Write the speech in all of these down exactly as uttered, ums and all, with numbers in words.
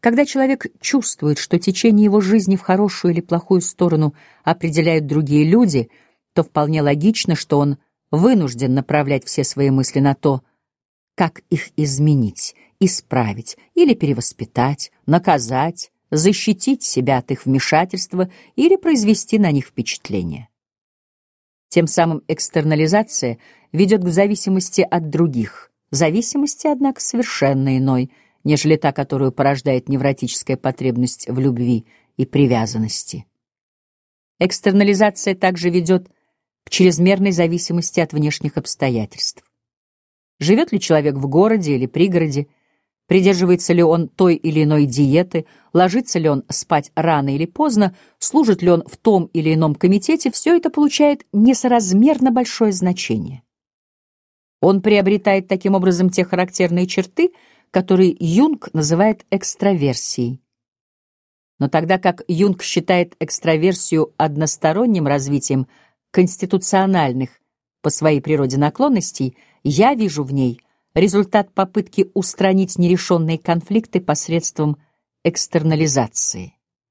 Когда человек чувствует, что течение его жизни в хорошую или плохую сторону определяют другие люди, то вполне логично, что он вынужден направлять все свои мысли на то, как их изменить, исправить или перевоспитать, наказать, защитить себя от их вмешательства или произвести на них впечатление. Тем самым экстернализация ведет к зависимости от других, зависимости, однако, совершенно иной, нежели та, которую порождает невротическая потребность в любви и привязанности. Экстернализация также ведет к чрезмерной зависимости от внешних обстоятельств. Живет ли человек в городе или пригороде, придерживается ли он той или иной диеты, ложится ли он спать рано или поздно, служит ли он в том или ином комитете, все это получает несоразмерно большое значение. Он приобретает таким образом те характерные черты, которые Юнг называет экстраверсией. Но тогда как Юнг считает экстраверсию односторонним развитием конституциональных по своей природе наклонностей, я вижу в ней результат попытки устранить нерешенные конфликты посредством экстернализации.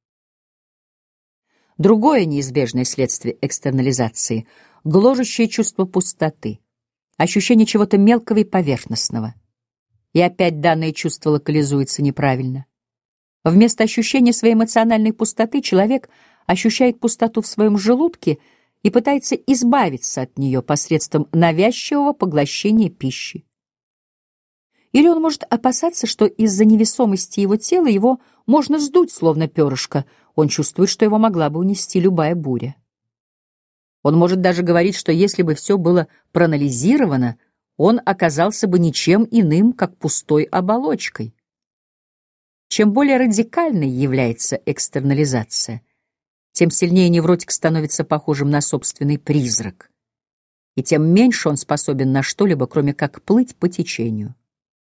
Другое неизбежное следствие экстернализации — гложущее чувство пустоты, ощущение чего-то мелкого и поверхностного. И опять данное чувство локализуется неправильно. Вместо ощущения своей эмоциональной пустоты человек ощущает пустоту в своем желудке и пытается избавиться от нее посредством навязчивого поглощения пищи. Или он может опасаться, что из-за невесомости его тела его можно сдуть, словно перышко. Он чувствует, что его могла бы унести любая буря. Он может даже говорить, что если бы все было проанализировано, он оказался бы ничем иным, как пустой оболочкой. Чем более радикальной является экстернализация, тем сильнее невротик становится похожим на собственный призрак, и тем меньше он способен на что-либо, кроме как плыть по течению.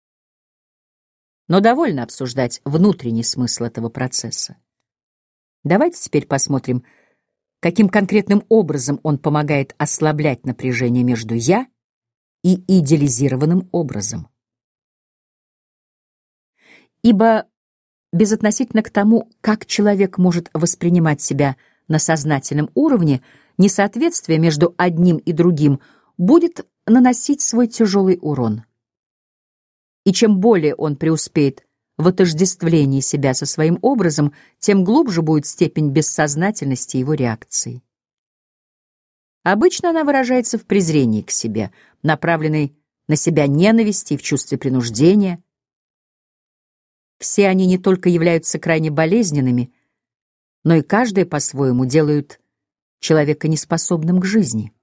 Но довольно обсуждать внутренний смысл этого процесса. Давайте теперь посмотрим, каким конкретным образом он помогает ослаблять напряжение между «я» и идеализированным образом. Ибо безотносительно к тому, как человек может воспринимать себя на сознательном уровне, несоответствие между одним и другим будет наносить свой тяжелый урон. И чем более он преуспеет в отождествлении себя со своим образом, тем глубже будет степень бессознательности его реакции. Обычно она выражается в презрении к себе, направленной на себя ненависти и в чувстве принуждения. Все они не только являются крайне болезненными, но и каждое по-своему делают человека неспособным к жизни.